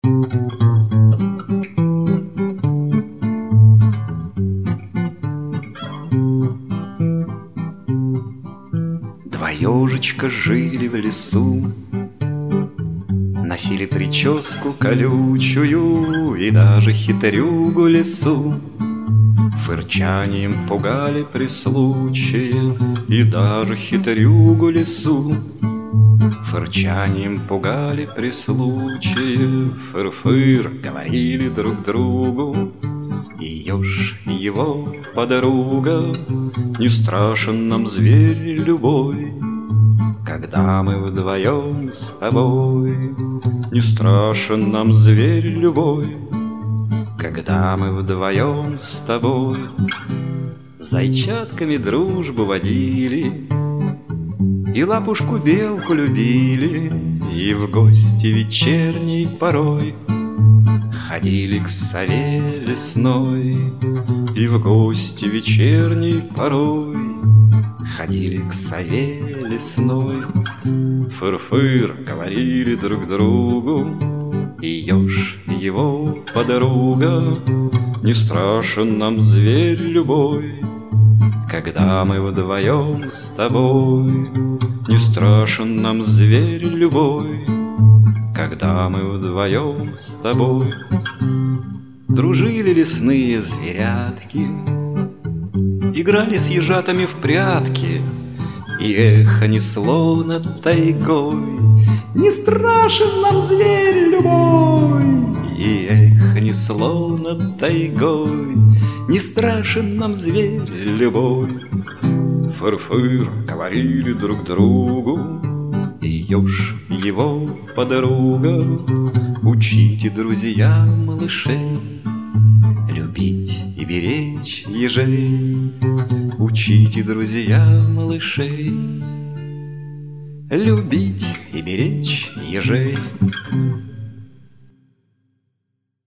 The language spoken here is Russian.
Два ежичка жили в лесу, носили прическу колючую и даже хитрюгу лесу. Фырчанием пугали при случае и даже хитрюгу лесу. Фырчанием пугали при случае, фыр-фыр говорили друг другу. И еж его подруга, не страшен нам зверь любой, когда мы вдвоем с тобой. Не страшен нам зверь любой, когда мы вдвоем с тобой. Зайчатками дружбу водили, и лапушку-белку любили, и в гости вечерней порой ходили к сове лесной. И в гости вечерней порой ходили к сове лесной. Фыр-фыр говорили друг другу, и еж его подруга, не страшен нам зверь любой, когда мы вдвоем с тобой. Не страшен нам зверь любой, когда мы вдвоем с тобой. Дружили лесные зверятки, играли с ежатами в прятки, и эхо несло над тайгой. Не страшен нам зверь любой, и эхо несло над тайгой. Не страшен нам зверь любой. Фыр-фыр говорили друг другу, и еж его подруга. Учите, друзья, малышей любить и беречь ежей. Учите, друзья, малышей любить и беречь ежей.